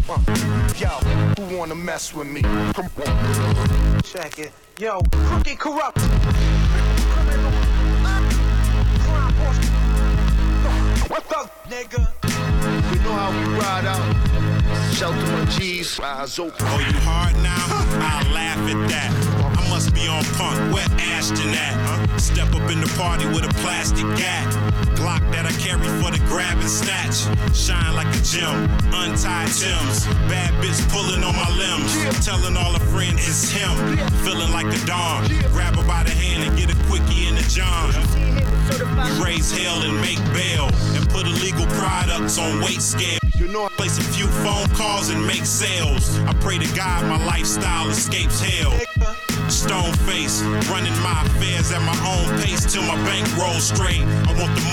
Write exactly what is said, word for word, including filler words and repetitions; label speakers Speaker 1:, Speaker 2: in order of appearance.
Speaker 1: Uh, yo, who wanna mess with me? Come on. Check it. Yo, crooked corrupt. Criminal. Crime boss. What the nigga? You know how we ride out. Shelter my G's, eyes open.
Speaker 2: Oh, you hard now? I'll laugh at that. I must be on punk. Where Ashton at? Huh? Step up in the party with a plastic gat. Glock that I carry for the grab and snatch. Shine like a gem. Untied Timbs. Bad bitch pulling on my limbs. Telling all her friends it's him. Feeling like a dawn. Grab her by the hand and get a quickie in the John. We raise hell and make bail. And put illegal products on weight scale.
Speaker 1: You know I
Speaker 2: place a few phone calls and make sales. I pray to God my lifestyle escapes hell. Stone face, running my affairs at my own pace till my bank rolls straight. I want the